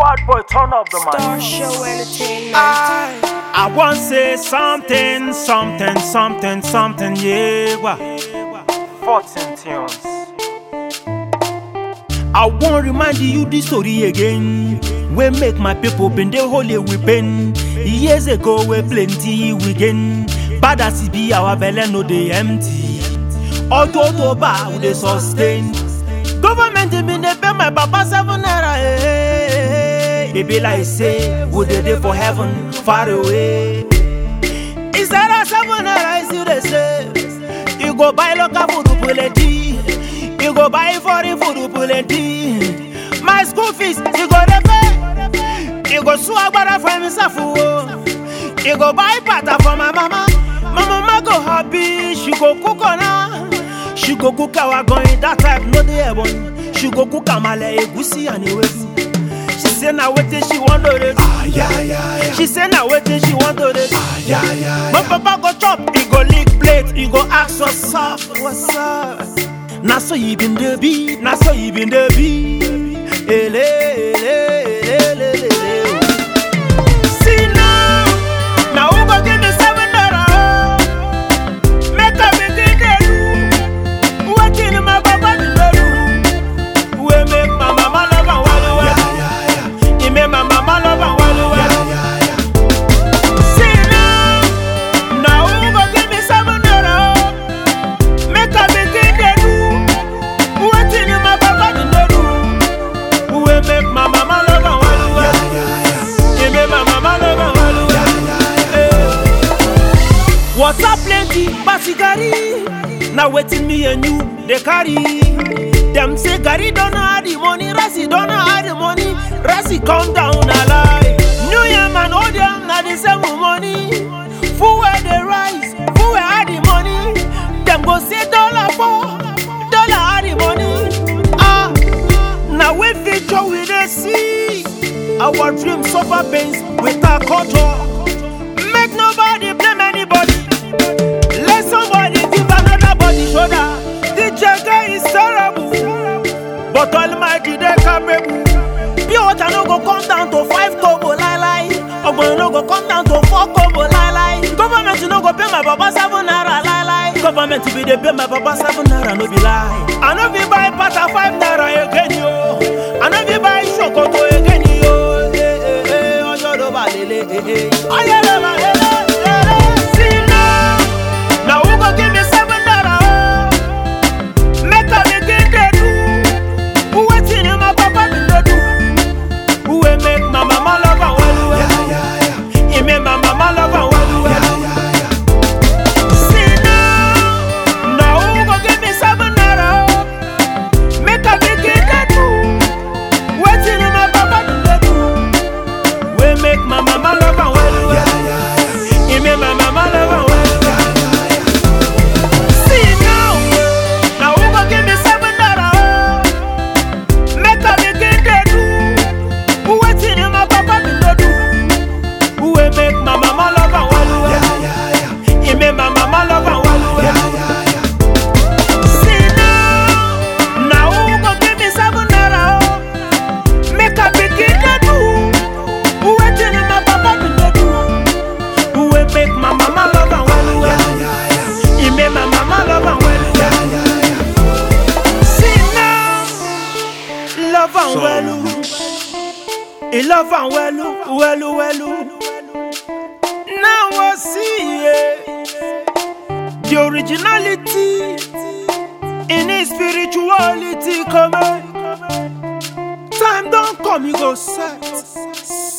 Fat boy, turn up the mic. Star Show Entertainment. I want to say something, yeah. 14 tunes. I want remind you this story again. We make my people been the holy weeping. Years ago we plenty we gain. Bad as it be our belly no they empty. Auto bar we sustain. Government been they pay my papa 7 naira. It be like say would they dey for heaven far away. Instead of 7 naira is you they say. You go buy local food plenty. You go buy foreign food plenty. My school fees you go dey pay. You go sew agbada for himself. You go buy pata for my mama. My mama go happy. She go cook on her. She go cook our going that type no dey ebon. She go cook amala egusi and ewedu. She say na wetin she want to do. She say na wetin she want to do. My papa go chop, he go lick plate, he go ask what's up, what's up. Na so you been the be, na so you been the be. See now, now who go give me 7 naira? Make a begin to do. Watching my papa do. We make my mama love and wallow. He make my mama love and wallow. See now who go give me 7 naira? Make a begin to do. Watching my papa do. We make my mama love and wallow. He make my mama love and wallow. Water plenty, basigari. Now waiting me and you, they carry. Them say Gary don't know how the money, Rassi don't know how the money. Rassi come down alive. New Year man, all them now the same money. Full where they rise, full where had the money. Them go say dollar for dollar had the money. Now we feature with the sea. Our dreams suffer pains with our culture. Make nobody blame anybody. Let somebody give another body shoulder. The jagger is terrible, but Almighty they capable. Pure water no go come down to 5 kobo lie. Ogbon no go come down to 4 kobo lie. Government no go pay my papa 7 naira lie. Government be dey pay my papa 7 naira no be lie. I no be buy pata 5 naira again yo. I no be buy shokoto again yo. Ojodo balele ayele balele. See now who go give me 7 naira? Make a begin to do. Who waiting in my papa do? Who will make my mama love and well? He make my mama love and well. See now who go give me 7 naira? Make a begin to do. Waiting in my papa do. We make my mama love and well. He make my mama love and well. Love and well. Now I see the originality in his spirituality coming. Time don't come, you go set.